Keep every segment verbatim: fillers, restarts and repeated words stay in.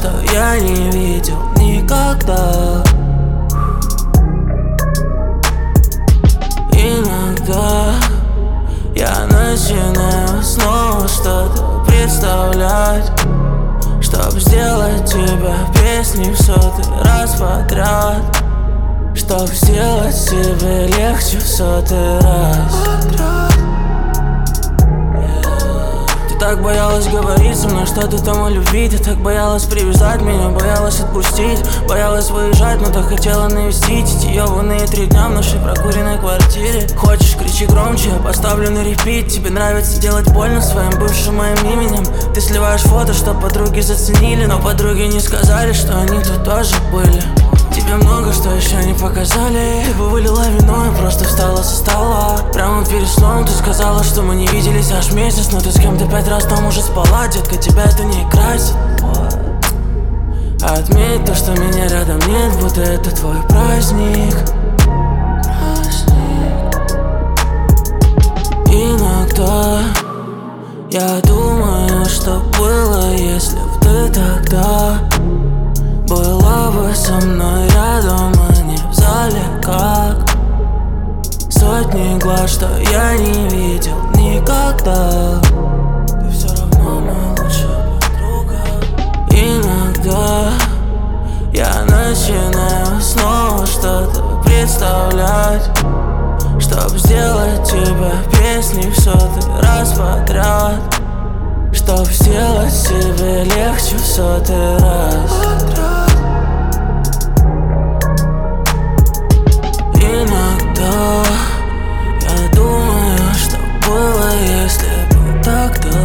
что я не видел никогда. Иногда я начинаю снова что-то представлять, чтоб сделать тебя песней в сотый раз подряд, чтоб сделать тебе легче в сотый раз. Ты так боялась говорить со мной что-то там о любви. Ты так боялась привязать меня, боялась отпустить, боялась выезжать, но так хотела навестить. Эти ёбаные три дня в нашей прокуренной квартире. Хочешь, кричи громче, я поставлю на репит. Тебе нравится делать больно своим бывшим моим именем. Ты сливаешь фото, чтоб подруги заценили, но подруги не сказали, что они тут тоже были. Тебе много что еще не показали. Ты бы вылила вино и просто встала со стола. Прямо перед сном ты сказала, что мы не виделись аж месяц, но ты с кем-то пять раз там уже спала. Детка, тебя это не красит. Отметь то, что меня рядом нет, будто это твой праздник. Иногда я думаю, что было, если б ты тогда была бы со мной рядом, а не в зале, как сотни глаз, что я не видел никогда. Ты все равно моя лучшая подруга. Иногда я начинаю снова что-то представлять, чтоб сделать тебя песней в сотый раз подряд, чтоб сделать себе легче в сотый раз. Иногда я думаю, что было, если бы тогда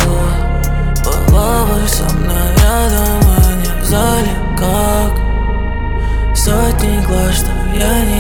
была бы со мной рядом, а не в зале, как сотни глаз, что я не